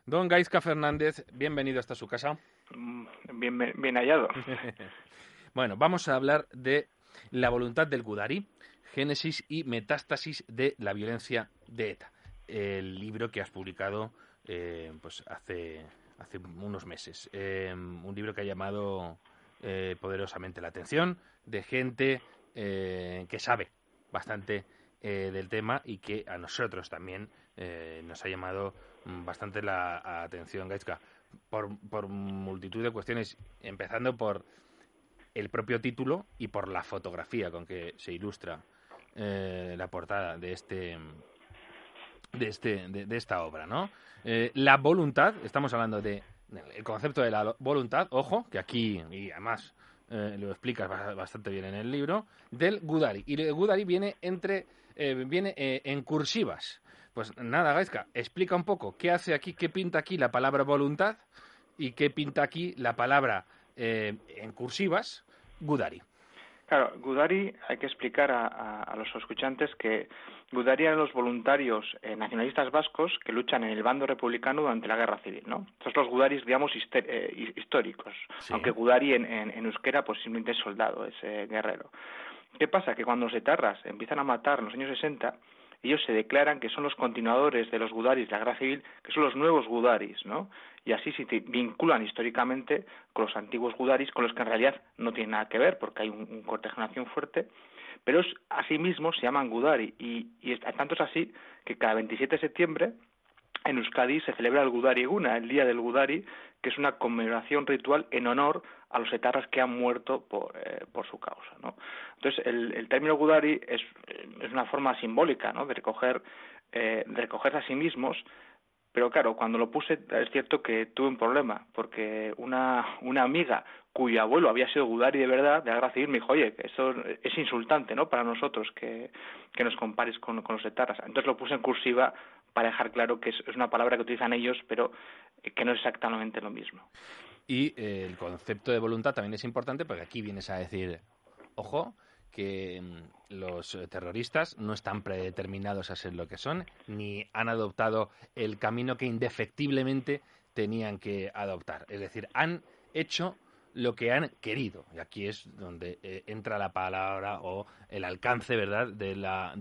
Don Gaizka Fernández, bienvenido hasta su casa. Bien hallado. Bueno, vamos a hablar de La voluntad del Gudari, génesis y metástasis de la violencia de ETA. El libro que has publicado pues hace unos meses. Un libro que ha llamado poderosamente la atención de gente que sabe bastante del tema y que a nosotros también nos ha llamado bastante la atención, Gaizka, por multitud de cuestiones, empezando por el propio título y por la fotografía con que se ilustra la portada de esta obra, ¿no? La voluntad, estamos hablando de el concepto de la voluntad, ojo, que aquí, y además lo explicas bastante bien en el libro, del Gudari. Y el Gudari viene en cursivas. Pues nada, Gaizka, explica un poco qué hace aquí, qué pinta aquí la palabra voluntad y qué pinta aquí la palabra en cursivas, Gudari. Claro, Gudari, hay que explicar a los escuchantes que Gudari eran los voluntarios nacionalistas vascos que luchan en el bando republicano durante la Guerra Civil, ¿no? Estos son los Gudaris, digamos, históricos, Sí. aunque Gudari en euskera pues simplemente es soldado, es guerrero. ¿Qué pasa? Que cuando los etarras empiezan a matar en los años 60, ellos se declaran que son los continuadores de los Gudaris de la Guerra Civil, que son los nuevos Gudaris, ¿no? Y así se vinculan históricamente con los antiguos Gudaris, con los que en realidad no tienen nada que ver, porque hay un corte de generación fuerte, pero asimismo se llaman Gudari, y tanto es así que cada 27 de septiembre en Euskadi se celebra el Gudari Eguna, el Día del Gudari, que es una conmemoración ritual en honor a los etarras que han muerto por su causa, ¿no? Entonces, el término Gudari es una forma simbólica, ¿no?, de recogerse a sí mismos, pero claro, cuando lo puse es cierto que tuve un problema, porque una amiga cuyo abuelo había sido Gudari de verdad, de la Guerra Civil, me dijo, oye, que eso es insultante, ¿no?, para nosotros que nos compares con los etarras. Entonces lo puse en cursiva para dejar claro que es una palabra que utilizan ellos, pero que no es exactamente lo mismo. Y el concepto de voluntad también es importante porque aquí vienes a decir, ojo, que los terroristas no están predeterminados a ser lo que son, ni han adoptado el camino que indefectiblemente tenían que adoptar. Es decir, han hecho lo que han querido. Y aquí es donde entra la palabra o el alcance, ¿verdad?, de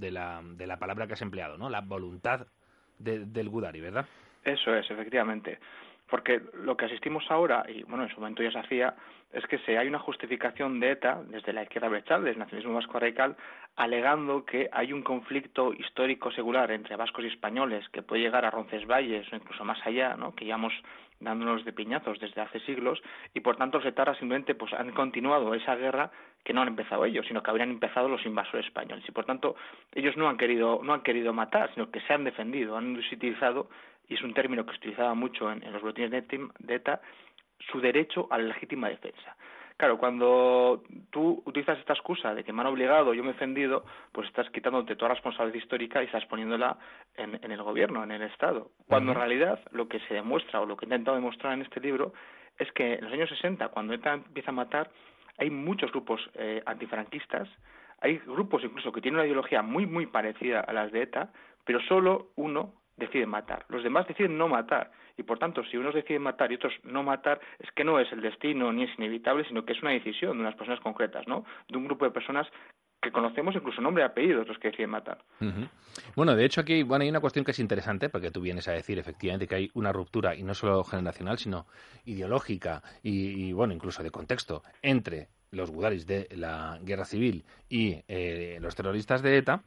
la palabra que has empleado, ¿no? La voluntad del Gudari, ¿verdad? Eso es, efectivamente. Porque lo que asistimos ahora, y bueno, en su momento ya se hacía, es que hay una justificación de ETA, desde la izquierda abertzale, desde el nacionalismo vasco radical, alegando que hay un conflicto histórico secular entre vascos y españoles que puede llegar a Roncesvalles o incluso más allá, ¿no?, que llevamos dándonos de piñazos desde hace siglos, y por tanto los etarras simplemente pues han continuado esa guerra que no han empezado ellos, sino que habrían empezado los invasores españoles, y por tanto ellos no han querido matar, sino que se han defendido, han utilizado, y es un término que se utilizaba mucho en los boletines de ETA, su derecho a la legítima defensa. Claro, cuando tú utilizas esta excusa de que me han obligado, yo me he defendido, pues estás quitándote toda responsabilidad histórica y estás poniéndola en el gobierno, en el Estado. Cuando en realidad lo que se demuestra, o lo que he intentado demostrar en este libro, es que en los años 60, cuando ETA empieza a matar, hay muchos grupos antifranquistas, hay grupos incluso que tienen una ideología muy, muy parecida a las de ETA, pero solo uno decide matar. Los demás deciden no matar. Y por tanto, si unos deciden matar y otros no matar, es que no es el destino ni es inevitable, sino que es una decisión de unas personas concretas, ¿no?, de un grupo de personas que conocemos incluso nombre y apellido, los que deciden matar. Uh-huh. Bueno, de hecho aquí hay una cuestión que es interesante, porque tú vienes a decir efectivamente que hay una ruptura, y no solo generacional, sino ideológica y bueno, incluso de contexto, entre los gudaris de la guerra civil y los terroristas de ETA,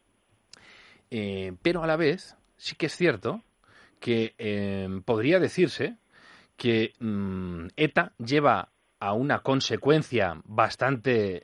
pero a la vez sí que es cierto que podría decirse que ETA lleva a una consecuencia bastante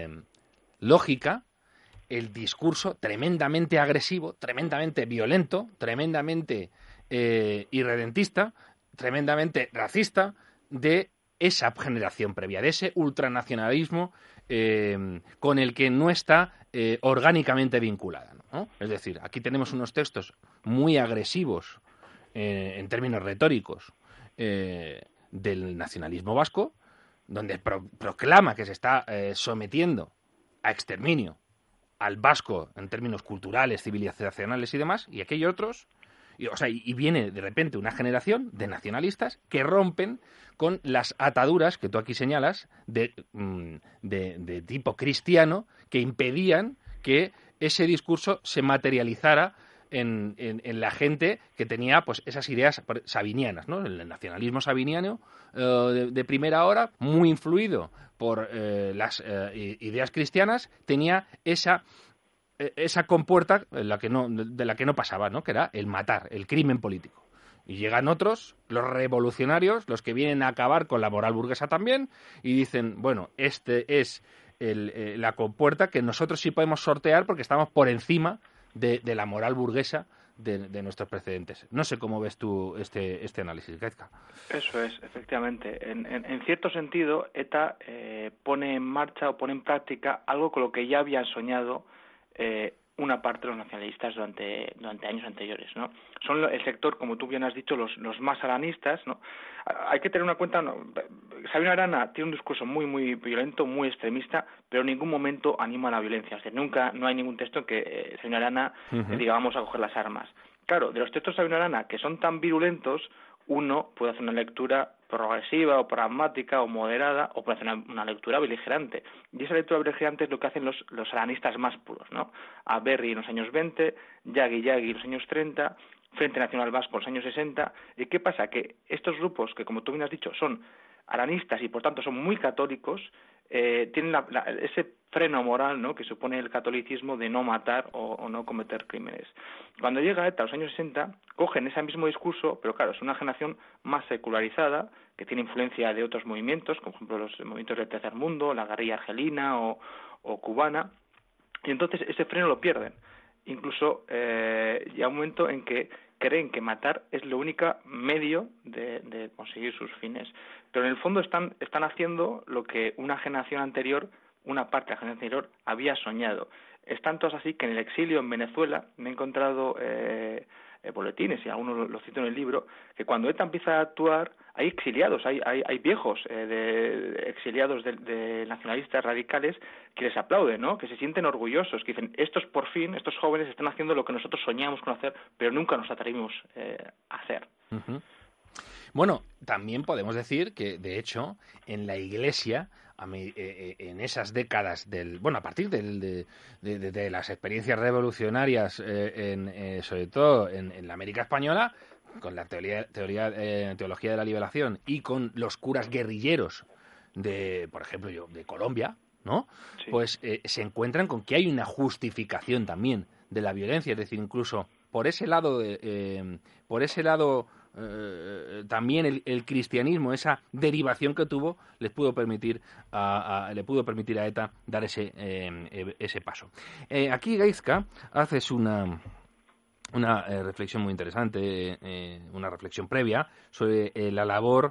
lógica el discurso tremendamente agresivo, tremendamente violento, tremendamente irredentista, tremendamente racista de esa generación previa, de ese ultranacionalismo con el que no está orgánicamente vinculada, ¿no? Es decir, aquí tenemos unos textos muy agresivos en términos retóricos del nacionalismo vasco, donde proclama que se está sometiendo a exterminio al vasco en términos culturales, civilizacionales y demás, y aquellos otros y viene de repente una generación de nacionalistas que rompen con las ataduras que tú aquí señalas de tipo cristiano que impedían que ese discurso se materializara en la gente que tenía pues esas ideas sabinianas, ¿no? El nacionalismo sabiniano de primera hora, muy influido por las ideas cristianas, tenía esa compuerta de la que no pasaba, ¿no? Que era el matar, el crimen político. Y llegan otros, los revolucionarios, los que vienen a acabar con la moral burguesa también, y dicen, bueno, este es la compuerta que nosotros sí podemos sortear porque estamos por encima de la moral burguesa de nuestros precedentes. No sé cómo ves tú este análisis, Gaizka. Eso es, efectivamente. En cierto sentido, ETA pone en marcha o pone en práctica algo con lo que ya habían soñado una parte de los nacionalistas durante años anteriores, ¿no? Son el sector, como tú bien has dicho, los más aranistas, ¿no? Hay que tener en cuenta, ¿no? Sabino Arana tiene un discurso muy, muy violento, muy extremista, pero en ningún momento anima a la violencia. O sea, no hay ningún texto en que Sabino Arana diga vamos a coger las armas. Claro, de los textos de Sabino Arana que son tan virulentos, uno puede hacer una lectura progresiva o pragmática o moderada, o puede hacer una lectura beligerante. Y esa lectura beligerante es lo que hacen los aranistas más puros, ¿no? A Berry en los años 20, Yagui en los años 30, Frente Nacional Vasco en los años 60. ¿Y qué pasa? Que estos grupos, que como tú bien has dicho, son aranistas y por tanto son muy católicos, tienen ese freno moral, ¿no?, que supone el catolicismo de no matar o no cometer crímenes. Cuando llega ETA a los años 60, cogen ese mismo discurso, pero claro, es una generación más secularizada, que tiene influencia de otros movimientos, como por ejemplo los movimientos del tercer mundo, la guerrilla argelina o cubana, y entonces ese freno lo pierden. Incluso llega un momento en que creen que matar es lo único medio de conseguir sus fines. Pero en el fondo están haciendo lo que una generación anterior, una parte de la generación anterior, había soñado. Es tanto así que en el exilio en Venezuela me he encontrado boletines, y algunos lo cito en el libro, que cuando ETA empieza a actuar hay exiliados, hay viejos exiliados de nacionalistas radicales que les aplauden, ¿no?, que se sienten orgullosos, que dicen, estos jóvenes están haciendo lo que nosotros soñamos con hacer, pero nunca nos atrevimos a hacer. Uh-huh. Bueno, también podemos decir que, de hecho, en la Iglesia, en esas décadas a partir de las experiencias revolucionarias, sobre todo en la América española, con la teología de la liberación y con los curas guerrilleros por ejemplo, de Colombia, ¿no? Sí. Pues se encuentran con que hay una justificación también de la violencia, es decir, incluso por ese lado también el cristianismo, esa derivación que tuvo, le pudo permitir a ETA dar ese paso. Aquí, Gaizka, haces una reflexión muy interesante, una reflexión previa sobre la labor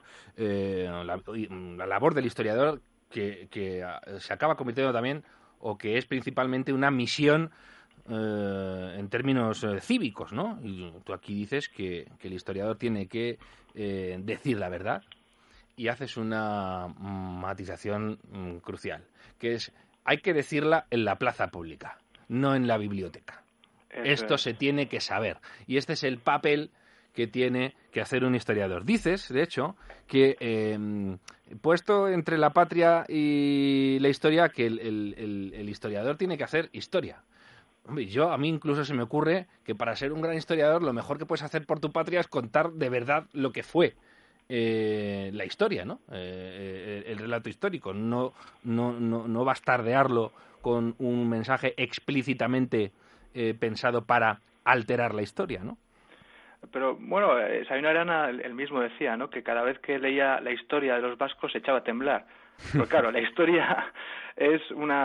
del historiador que se acaba convirtiendo también, o que es principalmente una misión en términos cívicos, ¿no? Y tú aquí dices que el historiador tiene que decir la verdad, y haces una matización crucial, que es, hay que decirla en la plaza pública, no en la biblioteca. Esto se tiene que saber, y este es el papel que tiene que hacer un historiador. Dices, de hecho, que puesto entre la patria y la historia, que el historiador tiene que hacer historia. Hombre, a mí incluso se me ocurre que para ser un gran historiador lo mejor que puedes hacer por tu patria es contar de verdad lo que fue la historia, ¿no? El relato histórico, no bastardearlo con un mensaje explícitamente pensado para alterar la historia, ¿no? Pero bueno, Sabino Arana él mismo decía, ¿no?, que cada vez que leía la historia de los vascos se echaba a temblar. Pues claro, la historia es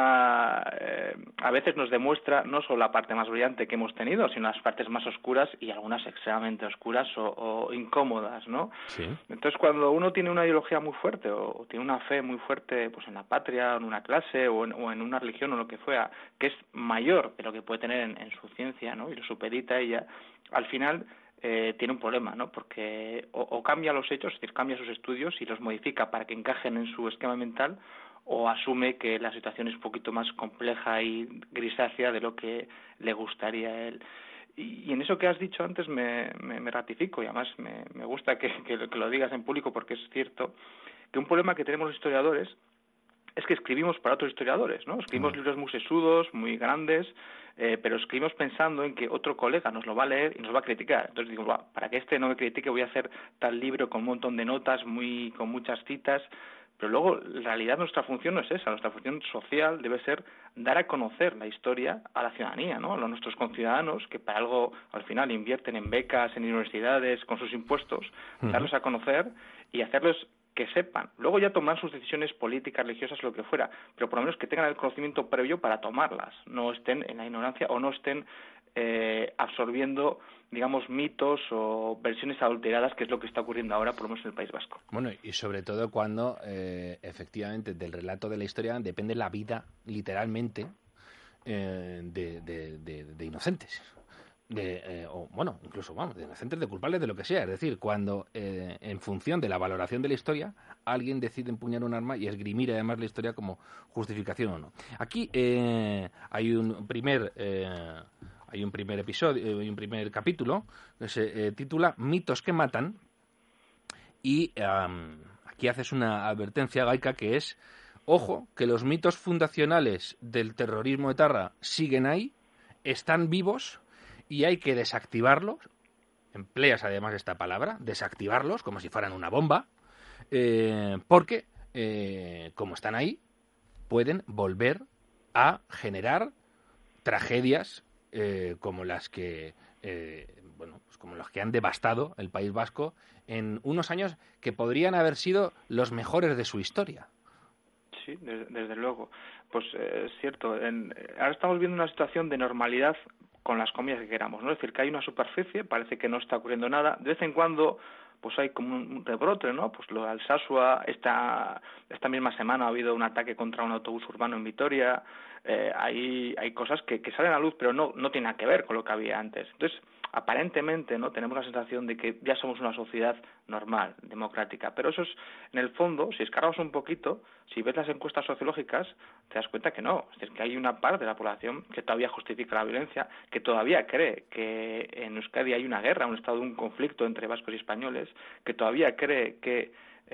a veces nos demuestra no solo la parte más brillante que hemos tenido, sino las partes más oscuras, y algunas extremadamente oscuras o incómodas, ¿no? Sí. Entonces, cuando uno tiene una ideología muy fuerte o tiene una fe muy fuerte, pues en la patria, en una clase o en una religión o lo que fuera, que es mayor de lo que puede tener en su ciencia, ¿no?, y lo supedita ella, al final tiene un problema, ¿no?, porque o cambia los hechos, es decir, cambia sus estudios y los modifica para que encajen en su esquema mental, o asume que la situación es un poquito más compleja y grisácea de lo que le gustaría a él. Y en eso que has dicho antes me ratifico, y además me gusta que lo digas en público, porque es cierto que un problema que tenemos los historiadores es que escribimos para otros historiadores, ¿no? Escribimos libros muy sesudos, muy grandes, pero escribimos pensando en que otro colega nos lo va a leer y nos va a criticar. Entonces digo, para que este no me critique voy a hacer tal libro con un montón de notas, con muchas citas. Pero luego, en realidad, nuestra función no es esa. Nuestra función social debe ser dar a conocer la historia a la ciudadanía, ¿no? A nuestros conciudadanos, que para algo, al final, invierten en becas, en universidades, con sus impuestos, darlos a conocer y hacerlos que sepan. Luego ya tomarán sus decisiones políticas, religiosas, lo que fuera, pero por lo menos que tengan el conocimiento previo para tomarlas. No estén en la ignorancia o no estén absorbiendo, digamos, mitos o versiones adulteradas, que es lo que está ocurriendo ahora, por lo menos en el País Vasco. Bueno, y sobre todo cuando efectivamente del relato de la historia depende la vida, literalmente, de inocentes. O bueno, incluso de inocentes, de culpables, de lo que sea. Es decir, cuando en función de la valoración de la historia alguien decide empuñar un arma y esgrimir además la historia como justificación o no. Aquí hay un primer episodio, hay un primer capítulo que se titula Mitos que matan, y aquí haces una advertencia, Gaika, que es: ojo, que los mitos fundacionales del terrorismo etarra siguen ahí, están vivos y hay que desactivarlos. Empleas además esta palabra, desactivarlos, como si fueran una bomba, porque como están ahí, pueden volver a generar tragedias como las que como los que han devastado el País Vasco en unos años que podrían haber sido los mejores de su historia. Sí, desde luego. Pues es cierto. Ahora estamos viendo una situación de normalidad, con las comillas que queramos, ¿no? Es decir, que hay una superficie, parece que no está ocurriendo nada. De vez en cuando pues hay como un rebrote, ¿no? Pues lo de Alsasua, esta misma semana ha habido un ataque contra un autobús urbano en Vitoria. Hay cosas que salen a la luz, pero no tienen nada que ver con lo que había antes. Entonces, aparentemente, ¿no?, tenemos la sensación de que ya somos una sociedad normal, democrática, pero eso es, en el fondo, si escarbas un poquito, si ves las encuestas sociológicas, te das cuenta que no, es decir, que hay una parte de la población que todavía justifica la violencia, que todavía cree que en Euskadi hay una guerra, un estado de un conflicto entre vascos y españoles, que todavía cree que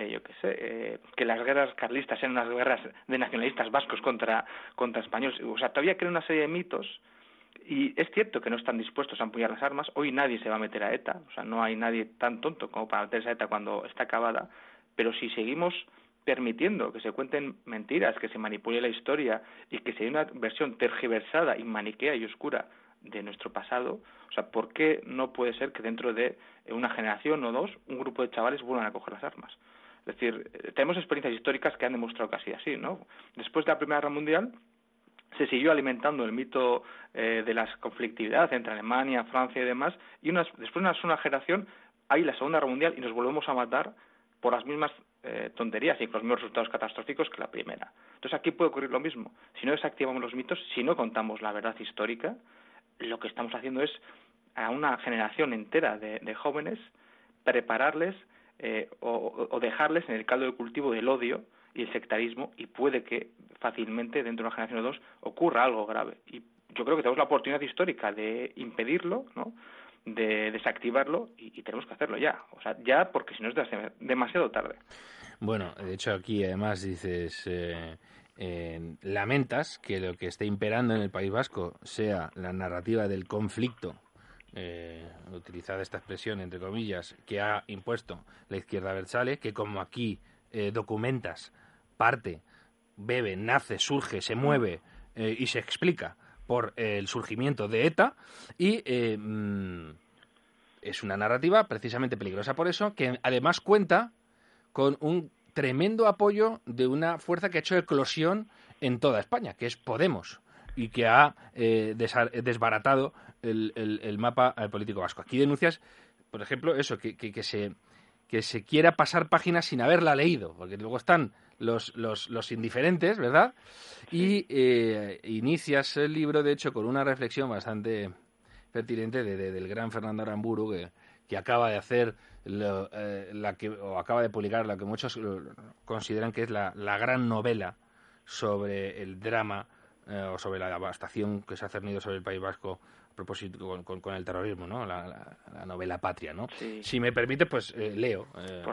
que las guerras carlistas eran unas guerras de nacionalistas vascos contra españoles. O sea, todavía creen una serie de mitos. Y es cierto que no están dispuestos a empuñar las armas. Hoy nadie se va a meter a ETA, o sea, no hay nadie tan tonto como para meterse a ETA cuando está acabada, pero si seguimos permitiendo que se cuenten mentiras, que se manipule la historia y que se dé una versión tergiversada y maniquea y oscura de nuestro pasado, o sea, ¿por qué no puede ser que dentro de una generación o dos un grupo de chavales vuelvan a coger las armas? Es decir, tenemos experiencias históricas que han demostrado que ha sido así, ¿no? Después de la Primera Guerra Mundial se siguió alimentando el mito de la conflictividad entre Alemania, Francia y demás, y después de una generación hay la Segunda Guerra Mundial y nos volvemos a matar por las mismas tonterías y con los mismos resultados catastróficos que la primera. Entonces aquí puede ocurrir lo mismo. Si no desactivamos los mitos, si no contamos la verdad histórica, lo que estamos haciendo es a una generación entera de jóvenes prepararles o dejarles en el caldo de cultivo del odio y el sectarismo, y puede que fácilmente dentro de una generación o dos ocurra algo grave. Y yo creo que tenemos la oportunidad histórica de impedirlo, ¿no?, de desactivarlo, y tenemos que hacerlo ya. O sea, ya, porque si no es demasiado tarde. Bueno, de hecho aquí además dices, lamentas que lo que esté imperando en el País Vasco sea la narrativa del conflicto, utilizada esta expresión entre comillas, que ha impuesto la izquierda abertzale, que como aquí documentas, parte, bebe, nace, surge, se mueve y se explica por el surgimiento de ETA, y es una narrativa precisamente peligrosa por eso, que además cuenta con un tremendo apoyo de una fuerza que ha hecho eclosión en toda España, que es Podemos, y que ha desbaratado el mapa político vasco. Aquí denuncias, por ejemplo, eso, que se quiera pasar páginas sin haberla leído, porque luego están los indiferentes, ¿verdad? Y inicias el libro, de hecho, con una reflexión bastante pertinente del gran Fernando Aramburu, que acaba de hacer acaba de publicar lo que muchos consideran que es la gran novela sobre el drama o sobre la devastación que se ha cernido sobre el País Vasco propósito con el terrorismo, ¿no? La novela Patria, ¿no? Sí. Si me permite, pues leo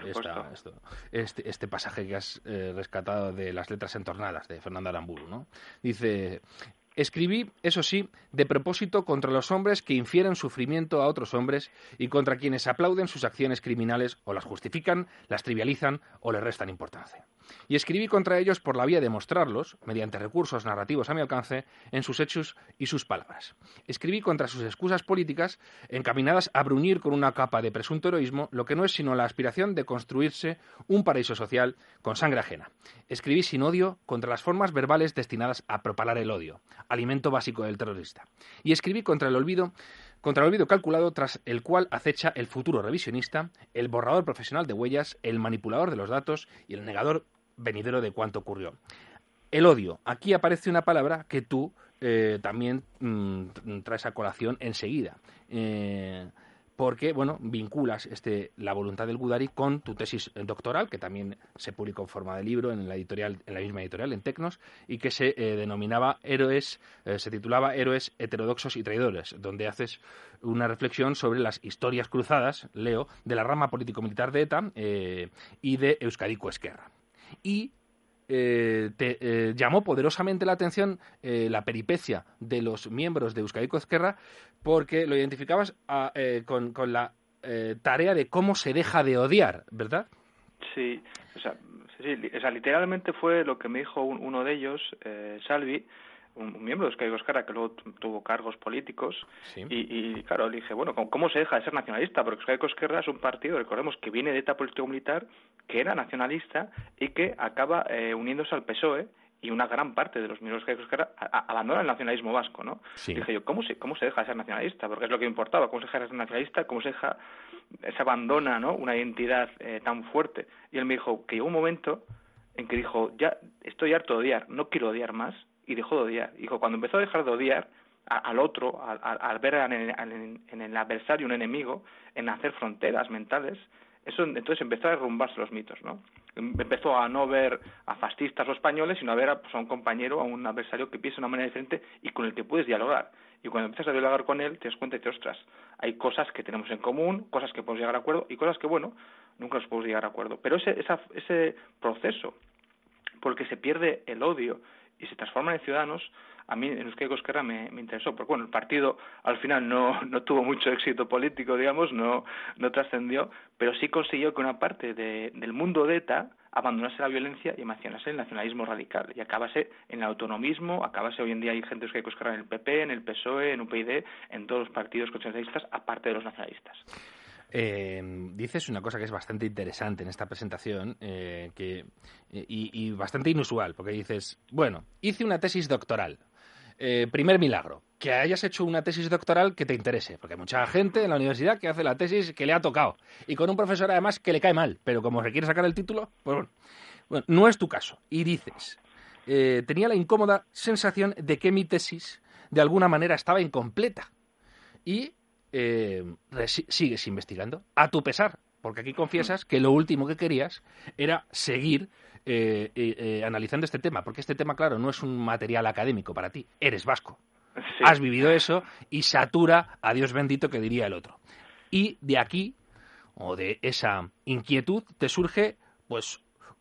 este pasaje que has rescatado de Las letras entornadas, de Fernando Aramburu, ¿no? Dice... Escribí, eso sí, de propósito contra los hombres que infieren sufrimiento a otros hombres y contra quienes aplauden sus acciones criminales o las justifican, las trivializan o les restan importancia. Y escribí contra ellos por la vía de mostrarlos, mediante recursos narrativos a mi alcance, en sus hechos y sus palabras. Escribí contra sus excusas políticas encaminadas a bruñir con una capa de presunto heroísmo lo que no es sino la aspiración de construirse un paraíso social con sangre ajena. Escribí sin odio contra las formas verbales destinadas a propalar el odio, alimento básico del terrorista. Y escribí contra el olvido calculado tras el cual acecha el futuro revisionista, el borrador profesional de huellas, el manipulador de los datos y el negador venidero de cuánto ocurrió. El odio. Aquí aparece una palabra que tú también traes a colación enseguida. Porque, bueno, vinculas la voluntad del Gudari con tu tesis doctoral, que también se publicó en forma de libro en la misma editorial, en Tecnos, y que se se titulaba Héroes heterodoxos y traidores, donde haces una reflexión sobre las historias cruzadas, leo, de la rama político-militar de ETA y de Euskadiko Ezkerra. Y te llamó poderosamente la atención la peripecia de los miembros de Euskadiko Ezkerra porque lo identificabas con la tarea de cómo se deja de odiar, ¿verdad? Sí, o sea, literalmente fue lo que me dijo uno de ellos, Salvi, un miembro de Euskadiko Ezkerra que luego tuvo cargos políticos, sí. y claro, le dije, bueno, ¿cómo se deja de ser nacionalista? Porque Euskadiko Ezkerra es un partido, recordemos, que viene de ETA político-militar, que era nacionalista y que acaba uniéndose al PSOE, y una gran parte de los miembros de Euskadiko Ezkerra abandonan el nacionalismo vasco, ¿no? Sí. Dije yo, ¿cómo se deja de ser nacionalista? Porque es lo que me importaba, ¿cómo se deja de ser nacionalista? ¿Cómo se abandona, ¿no?, una identidad tan fuerte? Y él me dijo que llegó un momento en que dijo, ya estoy harto de odiar, no quiero odiar más, y dejó de odiar. Dijo, cuando empezó a dejar de odiar al otro, al ver en el adversario un enemigo, en hacer fronteras mentales, entonces empezó a derrumbarse los mitos, ¿no? Empezó a no ver a fascistas o españoles, sino a ver a un compañero, a un adversario que piensa de una manera diferente y con el que puedes dialogar. Y cuando empiezas a dialogar con él, te das cuenta de que, ostras, hay cosas que tenemos en común, cosas que podemos llegar a acuerdo y cosas que, bueno, nunca nos podemos llegar a acuerdo. Pero ese proceso por el que se pierde el odio y se transforman en ciudadanos, a mí en Euskadiko Ezkerra me interesó, porque bueno, el partido al final no tuvo mucho éxito político, digamos, no trascendió, pero sí consiguió que una parte del mundo de ETA abandonase la violencia y emancipanase el nacionalismo radical, y acabase en el autonomismo, acabase hoy en día hay gente de Euskadiko Ezkerra en el PP, en el PSOE, en UPyD, en todos los partidos conservacionistas, aparte de los nacionalistas. Dices una cosa que es bastante interesante en esta presentación y bastante inusual, porque dices, bueno, hice una tesis doctoral. Primer milagro, que hayas hecho una tesis doctoral que te interese, porque hay mucha gente en la universidad que hace la tesis que le ha tocado y con un profesor además que le cae mal, pero como se quiere sacar el título, pues bueno, no es tu caso. Y dices, tenía la incómoda sensación de que mi tesis de alguna manera estaba incompleta y sigues investigando a tu pesar, porque aquí confiesas que lo último que querías era seguir analizando este tema, porque este tema, claro, no es un material académico para ti, eres vasco, sí. Has vivido eso y satura a Dios bendito, que diría el otro, y de aquí, o de esa inquietud, te surge pues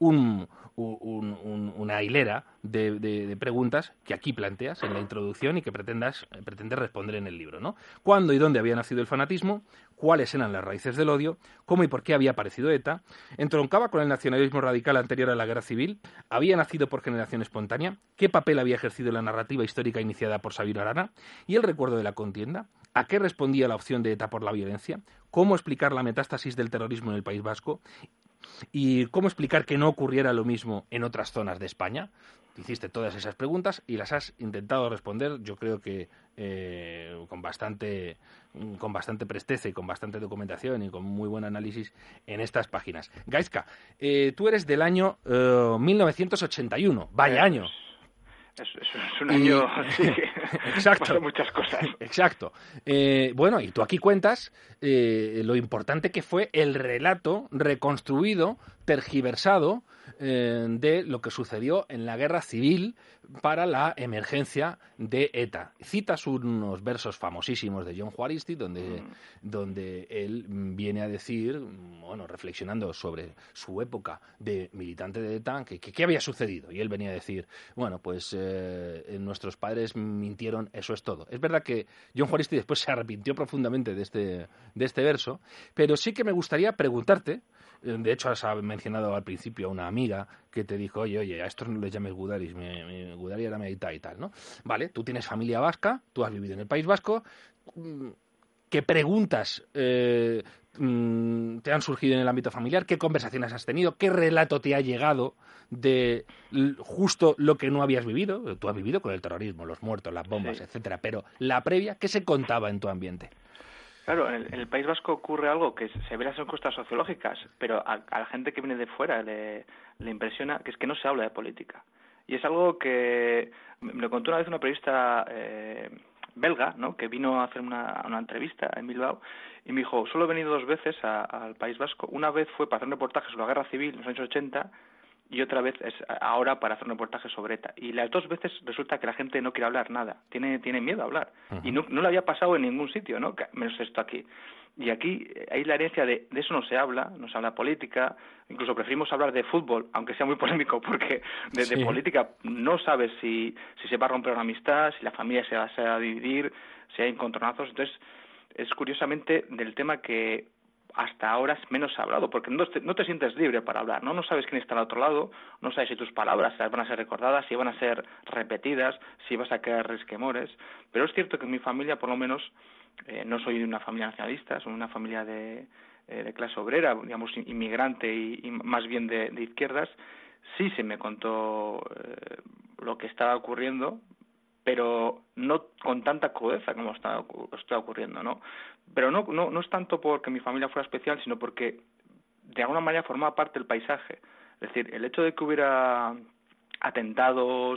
una hilera de preguntas que aquí planteas en la introducción y que pretendes responder en el libro, ¿no? ¿Cuándo y dónde había nacido el fanatismo? ¿Cuáles eran las raíces del odio? ¿Cómo y por qué había aparecido ETA? ¿Entroncaba con el nacionalismo radical anterior a la Guerra Civil? ¿Había nacido por generación espontánea? ¿Qué papel había ejercido la narrativa histórica iniciada por Sabino Arana? ¿Y el recuerdo de la contienda? ¿A qué respondía la opción de ETA por la violencia? ¿Cómo explicar la metástasis del terrorismo en el País Vasco? ¿Y cómo explicar que no ocurriera lo mismo en otras zonas de España? Hiciste todas esas preguntas y las has intentado responder, yo creo que con bastante presteza y con bastante documentación y con muy buen análisis en estas páginas. Gaizka, tú eres del año 1981, vaya año. Es un año así que exacto, pasan muchas cosas. Exacto. Bueno, y tú aquí cuentas lo importante que fue el relato reconstruido, tergiversado, de lo que sucedió en la guerra civil para la emergencia de ETA. Citas unos versos famosísimos de John Juaristi donde él viene a decir, bueno, reflexionando sobre su época de militante de ETA, que qué había sucedido. Y él venía a decir, bueno, pues nuestros padres mintieron, eso es todo. Es verdad que John Juaristi después se arrepintió profundamente de este verso, pero sí que me gustaría preguntarte. De hecho, has mencionado al principio a una amiga que te dijo, oye, a estos no les llames gudaris, gudari era medita y tal, ¿no? Vale, tú tienes familia vasca, tú has vivido en el País Vasco, ¿qué preguntas te han surgido en el ámbito familiar? ¿Qué conversaciones has tenido? ¿Qué relato te ha llegado de justo lo que no habías vivido? Tú has vivido con el terrorismo, los muertos, las bombas, Sí. etcétera, pero la previa, ¿qué se contaba en tu ambiente? Claro, en el País Vasco ocurre algo que se ve en las encuestas sociológicas, pero a la gente que viene de fuera le impresiona, que es que no se habla de política. Y es algo que me lo contó una vez una periodista belga, ¿no?, que vino a hacer una entrevista en Bilbao y me dijo, solo he venido 2 veces al País Vasco. Una vez fue para hacer un reportaje sobre la guerra civil en los años 80 y otra vez es ahora para hacer un reportaje sobre ETA. Y las 2 veces resulta que la gente no quiere hablar nada, tiene miedo a hablar. Uh-huh. Y no le había pasado en ningún sitio, ¿no?, menos esto aquí. Y aquí hay la herencia de eso no se habla política, incluso preferimos hablar de fútbol, aunque sea muy polémico, porque de política no sabes si se va a romper una amistad, si la familia se va a dividir, si hay encontronazos. Entonces, es curiosamente del tema que hasta ahora menos se ha hablado, porque no te sientes libre para hablar, ¿no? No sabes quién está al otro lado, no sabes si tus palabras van a ser recordadas, si van a ser repetidas, si vas a quedar resquemores. Pero es cierto que en mi familia, por lo menos, no soy de una familia nacionalista, soy una familia de clase obrera, digamos, inmigrante y más bien de izquierdas. Sí se me contó lo que estaba ocurriendo, pero no con tanta crudeza como está ocurriendo, ¿no? Pero no es tanto porque mi familia fuera especial, sino porque de alguna manera formaba parte del paisaje. Es decir, el hecho de que hubiera atentados,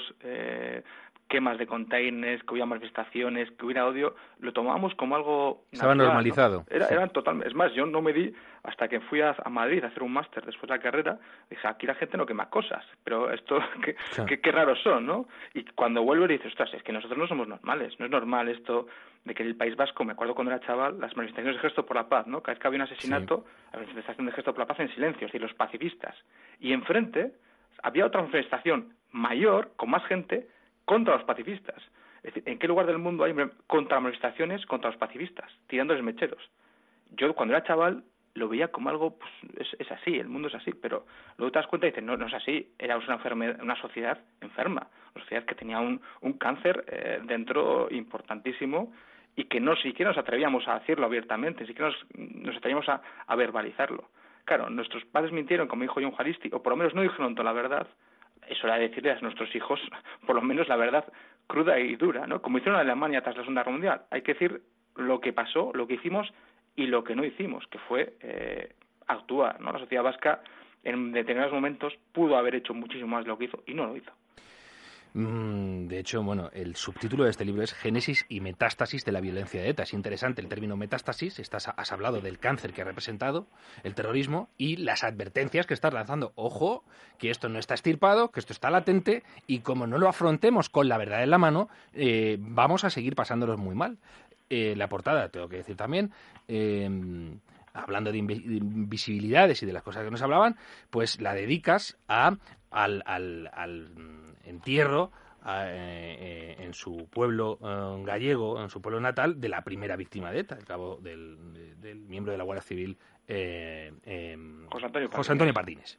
quemas de containers, que hubiera manifestaciones, que hubiera odio, lo tomábamos como algo estaba natural, normalizado. ¿no? Era totalmente. Es más, yo no me di hasta que fui a Madrid a hacer un máster después de la carrera. Dije, aquí la gente no quema cosas, pero esto qué raros son, ¿no? Y cuando vuelvo y dices, ostras, es que nosotros no somos normales, no es normal esto de que en el País Vasco, me acuerdo cuando era chaval, las manifestaciones de Gesto por la Paz, ¿no? Cada vez que había un asesinato, la manifestación de Gesto por la Paz en silencio, es decir, los pacifistas. Y enfrente había otra manifestación mayor, con más gente, contra los pacifistas. Es decir, ¿en qué lugar del mundo hay contramanifestaciones contra los pacifistas, tirándoles mecheros? Yo cuando era chaval lo veía como algo, pues es así, el mundo es así, pero luego te das cuenta y dices, no es así, era una sociedad enferma, una sociedad que tenía un cáncer dentro importantísimo y que no siquiera nos atrevíamos a decirlo abiertamente, ni siquiera nos atrevíamos a verbalizarlo. Claro, nuestros padres mintieron, como dijo John Juaristi, o por lo menos no dijeron toda la verdad. Eso era decirle a nuestros hijos, por lo menos, la verdad cruda y dura, ¿no? Como hicieron en Alemania tras la Segunda Guerra Mundial. Hay que decir lo que pasó, lo que hicimos y lo que no hicimos, que fue actuar, ¿no? La sociedad vasca en determinados momentos pudo haber hecho muchísimo más de lo que hizo y no lo hizo. De hecho, bueno, el subtítulo de este libro es Génesis y metástasis de la violencia de ETA. Es interesante el término metástasis, has hablado del cáncer que ha representado el terrorismo y las advertencias que estás lanzando. Ojo, que esto no está extirpado, que esto está latente y como no lo afrontemos con la verdad en la mano, vamos a seguir pasándolos muy mal. La portada, tengo que decir también, hablando de invisibilidades y de las cosas que nos hablaban, pues la dedicas al entierro en su pueblo gallego, en su pueblo natal, de la primera víctima de ETA, el cabo del miembro de la Guardia Civil, José Antonio Pardines.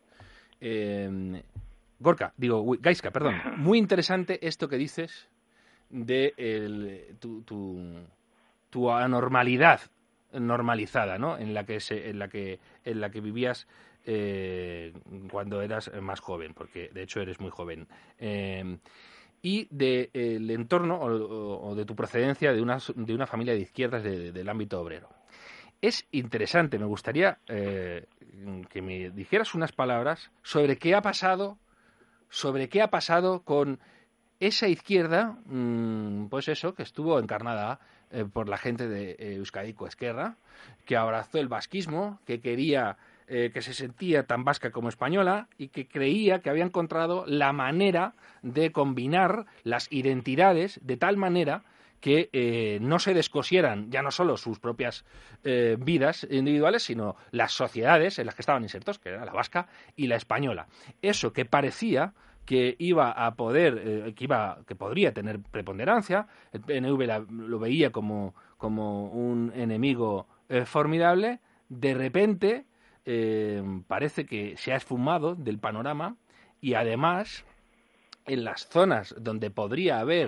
Gaizka, perdón. Muy interesante esto que dices de tu anormalidad normalizada, ¿no? En la que vivías cuando eras más joven, porque de hecho eres muy joven, y del entorno o de tu procedencia de una familia de izquierdas del ámbito obrero. Es interesante, me gustaría que me dijeras unas palabras sobre qué ha pasado con esa izquierda, pues eso, que estuvo encarnada por la gente de Euskadiko Ezkerra, que abrazó el vasquismo, que quería, que se sentía tan vasca como española y que creía que había encontrado la manera de combinar las identidades de tal manera que no se descosieran ya no solo sus propias vidas individuales, sino las sociedades en las que estaban insertos, que era la vasca y la española. Eso que parecía que iba a poder, que podría tener preponderancia, el PNV lo veía como un enemigo formidable, de repente parece que se ha esfumado del panorama y además en las zonas donde podría haber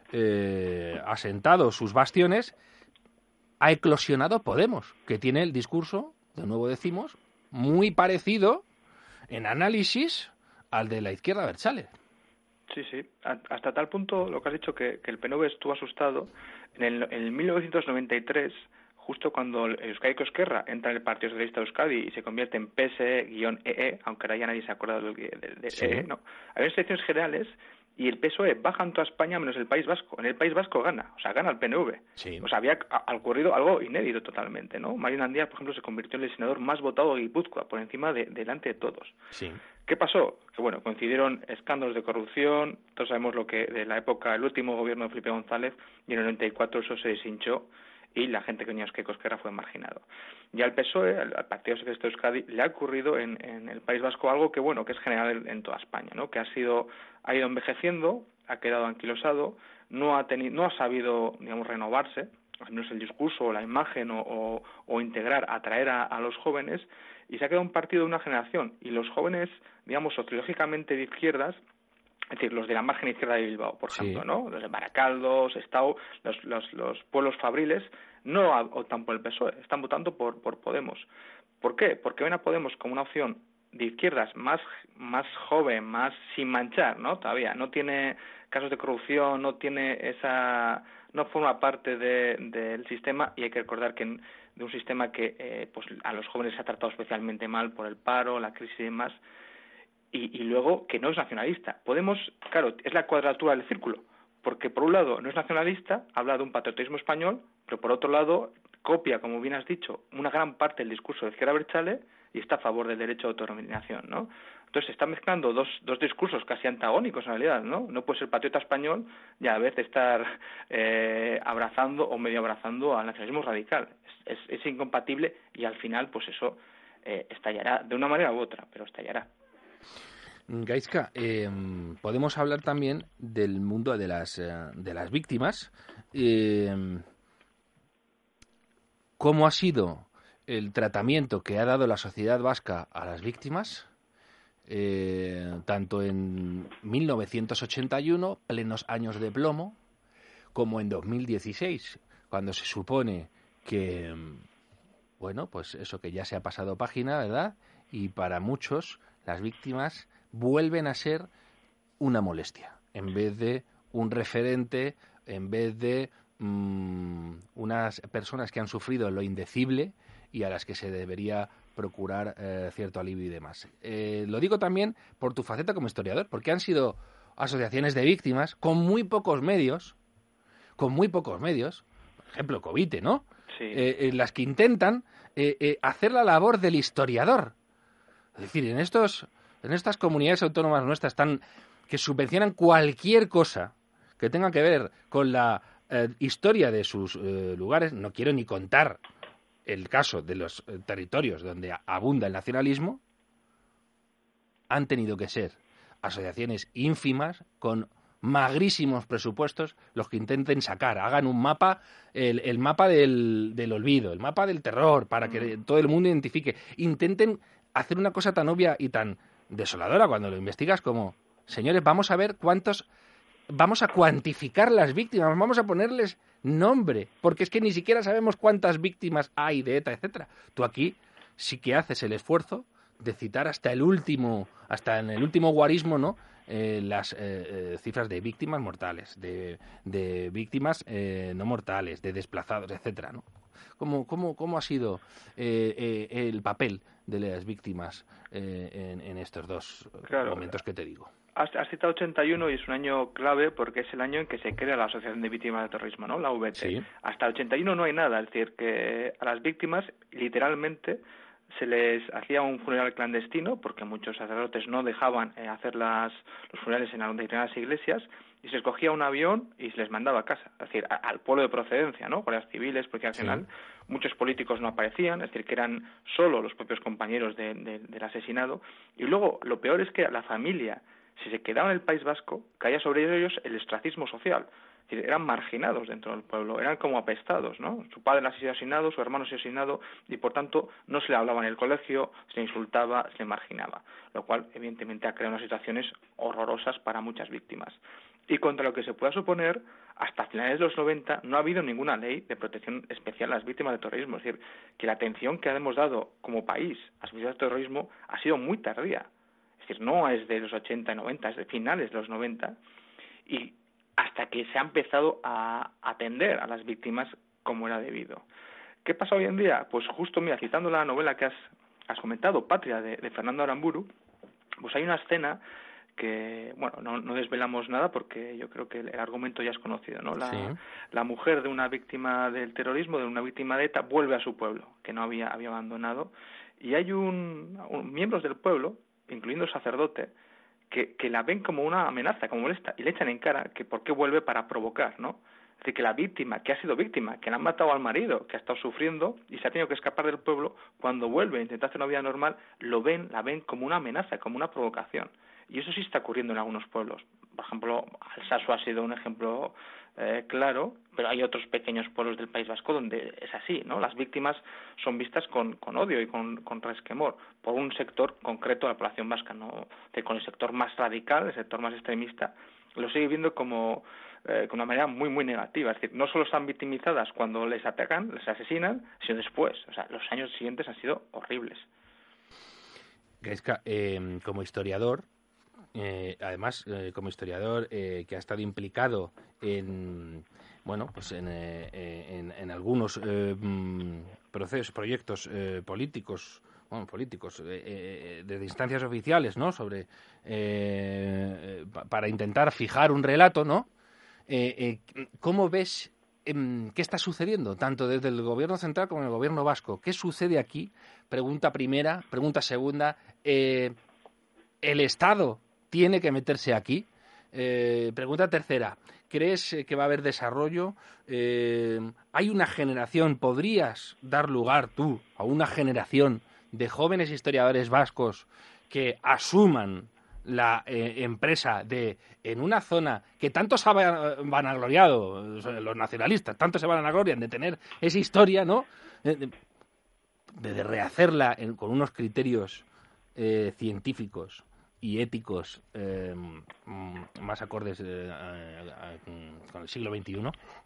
asentado sus bastiones, ha eclosionado Podemos, que tiene el discurso, de nuevo decimos, muy parecido en análisis al de la izquierda abertzale. Sí, sí. Hasta tal punto lo que has dicho que el PNV estuvo asustado en 1993, justo cuando Euskadiko Ezkerra entra en el Partido Socialista de Euskadi y se convierte en PSE-EE, aunque ahora ya nadie se acuerda de sí. EE, ¿no? Había elecciones generales y el PSOE baja en toda España menos el País Vasco. En el País Vasco gana, o sea, gana el PNV. Sí. O sea, había ocurrido algo inédito totalmente, ¿no? Mariano Andía, por ejemplo, se convirtió en el senador más votado de Guipúzcoa, por encima delante de todos. Sí. ¿Qué pasó? Que bueno, coincidieron escándalos de corrupción, todos sabemos lo que de la época, el último gobierno de Felipe González, y en el 94 eso se deshinchó y la gente que venía a Euskadiko Ezkerra fue marginado. Y al PSOE, al Partido Socialista de Euskadi, le ha ocurrido en el País Vasco algo que bueno, que es general en toda España, ¿no? Que ha ido envejeciendo, ha quedado anquilosado, no ha sabido, digamos, renovarse, al menos el discurso o la imagen o integrar, atraer a los jóvenes, y se ha quedado un partido de una generación. Y los jóvenes, digamos, sociológicamente de izquierdas, es decir, los de la margen izquierda de Bilbao, por ejemplo, ¿no? Los de Baracaldo, Sestao, los pueblos fabriles, no votan por el PSOE, están votando por Podemos. ¿Por qué? Porque ven a Podemos como una opción de izquierdas más joven, más sin manchar, ¿no? Todavía no tiene casos de corrupción, no forma parte del sistema, y hay que recordar que de un sistema que pues a los jóvenes se ha tratado especialmente mal por el paro, la crisis y demás, y luego que no es nacionalista. Podemos, claro, es la cuadratura del círculo, porque por un lado no es nacionalista, habla de un patriotismo español, pero por otro lado copia, como bien has dicho, una gran parte del discurso de Ezker Abertzale y está a favor del derecho de autodeterminación, ¿no? Entonces se están mezclando dos discursos casi antagónicos en realidad, ¿no? No puede ser patriota español y a la vez estar abrazando o medio abrazando al nacionalismo radical. Es incompatible y al final pues eso estallará de una manera u otra, pero estallará. Gaizka, podemos hablar también del mundo de las víctimas. ¿Cómo ha sido el tratamiento que ha dado la sociedad vasca a las víctimas? Tanto en 1981, plenos años de plomo, como en 2016, cuando se supone que, bueno, pues eso, que ya se ha pasado página, ¿verdad? Y para muchos las víctimas vuelven a ser una molestia, en vez de un referente, en vez de unas personas que han sufrido lo indecible y a las que se debería procurar cierto alivio y demás. Lo digo también por tu faceta como historiador, porque han sido asociaciones de víctimas con muy pocos medios, por ejemplo, Covite, ¿no? Sí. Las que intentan hacer la labor del historiador. Es decir, en estas comunidades autónomas nuestras que subvencionan cualquier cosa que tenga que ver con la historia de sus lugares, no quiero ni contar el caso de los territorios donde abunda el nacionalismo, han tenido que ser asociaciones ínfimas con magrísimos presupuestos los que intenten hagan un mapa, el mapa del olvido, el mapa del terror, para que todo el mundo identifique. Intenten hacer una cosa tan obvia y tan desoladora cuando lo investigas como, señores, vamos a ver vamos a cuantificar las víctimas, vamos a ponerles nombre, porque es que ni siquiera sabemos cuántas víctimas hay de ETA, etcétera. Tú aquí sí que haces el esfuerzo de citar hasta en el último guarismo, ¿no? Las cifras de víctimas mortales, de víctimas no mortales, de desplazados, etcétera, ¿no? ¿Cómo ha sido el papel de las víctimas en estos dos momentos que te digo? has citado 81 y es un año clave porque es el año en que se crea la Asociación de Víctimas de Terrorismo, ¿no? La VT. Sí. Hasta el 81 no hay nada, es decir, que a las víctimas literalmente se les hacía un funeral clandestino porque muchos sacerdotes no dejaban hacer los funerales en determinadas iglesias y se les cogía un avión y se les mandaba a casa, es decir, al pueblo de procedencia, ¿no? Guardias civiles, Policía Nacional. Sí. Muchos políticos no aparecían, es decir, que eran solo los propios compañeros del asesinado. Y luego, lo peor es que la familia, si se quedaba en el País Vasco, caía sobre ellos el ostracismo social. Es decir, eran marginados dentro del pueblo, eran como apestados, ¿no? Su padre ha sido asesinado, su hermano ha sido asesinado, y por tanto no se le hablaba en el colegio, se le insultaba, se le marginaba, lo cual evidentemente ha creado unas situaciones horrorosas para muchas víctimas. Y contra lo que se pueda suponer, hasta finales de los 90 no ha habido ninguna ley de protección especial a las víctimas de terrorismo. Es decir, que la atención que hemos dado como país a las víctimas de terrorismo ha sido muy tardía. Es decir, no es de los 80 y 90, es de finales de los 90. Y hasta que se ha empezado a atender a las víctimas como era debido. ¿Qué pasa hoy en día? Pues justo, mira, citando la novela que has comentado, Patria, de Fernando Aramburu, pues hay una escena que, bueno, no desvelamos nada porque yo creo que el argumento ya es conocido, ¿no? La mujer de una víctima del terrorismo, de una víctima de ETA, vuelve a su pueblo, que no había abandonado, y hay miembros del pueblo, incluyendo el sacerdote, que la ven como una amenaza, como molesta, y le echan en cara que por qué vuelve para provocar, ¿no? Es decir, que la víctima, que ha sido víctima, que le han matado al marido, que ha estado sufriendo y se ha tenido que escapar del pueblo, cuando vuelve a intentar hacer una vida normal, la ven como una amenaza, como una provocación. Y eso sí está ocurriendo en algunos pueblos. Por ejemplo, Alsasua ha sido un ejemplo claro, pero hay otros pequeños pueblos del País Vasco donde es así, ¿no? Las víctimas son vistas con odio y con resquemor por un sector concreto de la población vasca, ¿no? Con el sector más radical, el sector más extremista, lo sigue viendo como con una manera muy, muy negativa. Es decir, no solo están victimizadas cuando les atacan, les asesinan, sino después. O sea, los años siguientes han sido horribles. Gaizka, como historiador, además como historiador que ha estado implicado en algunos proyectos políticos desde instancias oficiales, ¿no? Sobre para intentar fijar un relato, ¿no? ¿Cómo ves qué está sucediendo tanto desde el gobierno central como en el gobierno vasco? ¿Qué sucede aquí? Pregunta primera, pregunta segunda. ¿El Estado tiene que meterse aquí? Pregunta tercera. ¿Crees que va a haber desarrollo? ¿Hay una generación, podrías dar lugar tú a una generación de jóvenes historiadores vascos que asuman la empresa en una zona que tanto se ha vanagloriado, los nacionalistas, tanto se vanaglorian de tener esa historia, ¿no? De rehacerla con unos criterios científicos y éticos más acordes con el siglo XXI?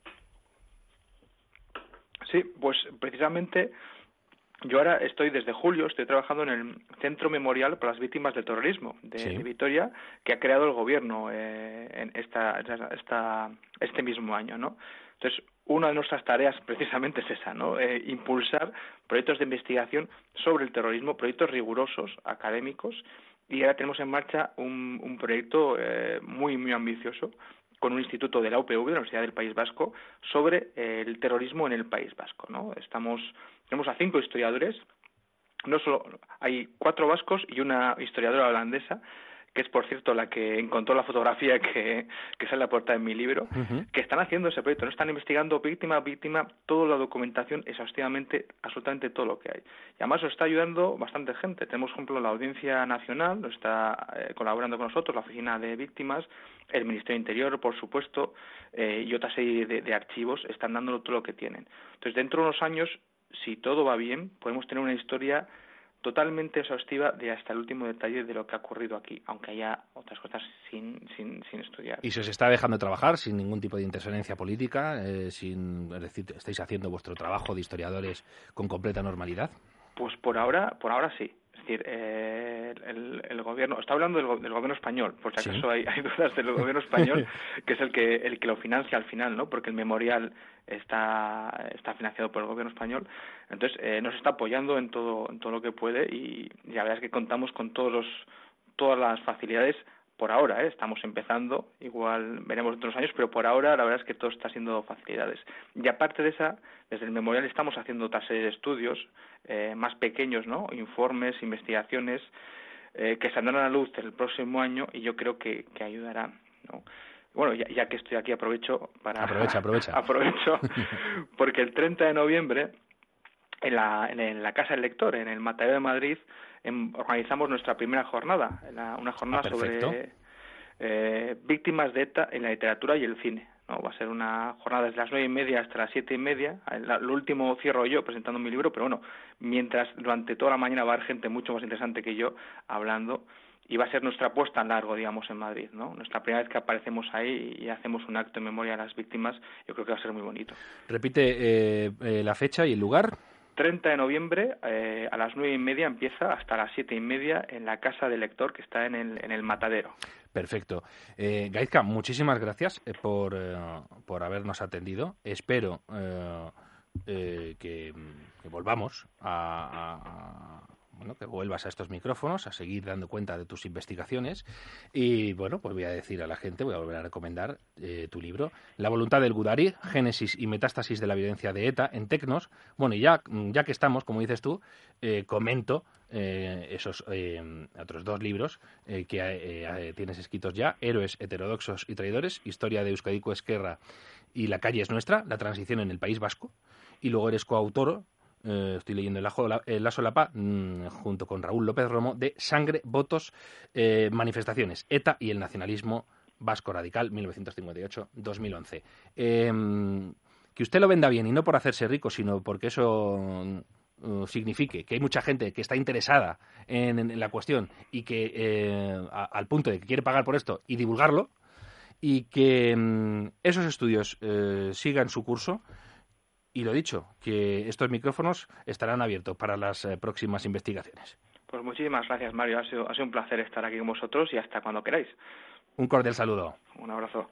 Sí, pues precisamente yo ahora desde julio, estoy trabajando en el Centro Memorial para las Víctimas del Terrorismo de Vitoria, que ha creado el gobierno en este mismo año, ¿no? Entonces, una de nuestras tareas precisamente es esa, ¿no? Impulsar proyectos de investigación sobre el terrorismo, proyectos rigurosos, académicos, y ahora tenemos en marcha un proyecto muy, muy ambicioso con un instituto de la UPV, de la Universidad del País Vasco, sobre el terrorismo en el País Vasco, ¿no? Tenemos a 5 historiadores, no solo hay 4 vascos y una historiadora holandesa, que es, por cierto, la que encontró la fotografía que sale en la portada de mi libro, que están haciendo ese proyecto, no están investigando víctima a víctima toda la documentación exhaustivamente, absolutamente todo lo que hay. Y además nos está ayudando bastante gente. Tenemos, por ejemplo, la Audiencia Nacional, nos está colaborando con nosotros, la Oficina de Víctimas, el Ministerio de Interior, por supuesto, y otra serie de archivos están dándonos todo lo que tienen. Entonces, dentro de unos años, si todo va bien, podemos tener una historia totalmente exhaustiva de hasta el último detalle de lo que ha ocurrido aquí, aunque haya otras cosas sin estudiar. ¿Y se os está dejando trabajar sin ningún tipo de interferencia política? Es decir, ¿estáis haciendo vuestro trabajo de historiadores con completa normalidad? Pues por ahora sí. Es decir, el gobierno, está hablando del gobierno español, por si acaso hay dudas del gobierno español, que es el que lo financia al final, ¿no? Porque el memorial está financiado por el gobierno español. Entonces, nos está apoyando en todo lo que puede y la verdad es que contamos con todas las facilidades por ahora, estamos empezando, igual veremos otros años, pero por ahora la verdad es que todo está siendo facilidades. Y aparte de esa, desde el memorial estamos haciendo otra serie de estudios más pequeños, ¿no? Informes, investigaciones, que saldrán a la luz el próximo año y yo creo que ayudarán, ¿no? Bueno, ya que estoy aquí aprovecho para... Aprovecha. Aprovecho, porque el 30 de noviembre en la Casa del Lector, en el Matadero de Madrid, organizamos nuestra primera jornada, una jornada sobre víctimas de ETA en la literatura y el cine, ¿no? Va a ser una jornada desde las 9:30 hasta las 7:30. Lo último cierro yo presentando mi libro, pero bueno, mientras durante toda la mañana va a haber gente mucho más interesante que yo hablando, y va a ser nuestra puesta en largo, digamos, en Madrid, ¿no? Nuestra primera vez que aparecemos ahí y hacemos un acto en memoria a las víctimas, yo creo que va a ser muy bonito. Repite la fecha y el lugar. 30 de noviembre a las 9:30 empieza hasta las 7:30 en la Casa del Lector, que está en el Matadero. Perfecto. Gaizka, muchísimas gracias por habernos atendido. Espero que volvamos que vuelvas a estos micrófonos, a seguir dando cuenta de tus investigaciones. Y bueno, pues voy a decir a la gente, voy a volver a recomendar tu libro, La voluntad del Gudari, Génesis y metástasis de la violencia de ETA en Tecnos. Bueno, y ya que estamos, como dices tú, comento esos otros dos libros que tienes escritos ya: Héroes, heterodoxos y traidores, historia de Euskadico Ezquerra y La calle es nuestra, la transición en el País Vasco. Y luego eres coautor, estoy leyendo La solapa, junto con Raúl López Romo, de Sangre, votos, manifestaciones, ETA y el nacionalismo vasco radical, 1958-2011. Que usted lo venda bien, y no por hacerse rico, sino porque eso signifique que hay mucha gente que está interesada en la cuestión y que al punto de que quiere pagar por esto y divulgarlo, y que esos estudios sigan su curso. Y lo dicho, que estos micrófonos estarán abiertos para las próximas investigaciones. Pues muchísimas gracias, Mario. Ha sido un placer estar aquí con vosotros y hasta cuando queráis. Un cordial saludo. Un abrazo.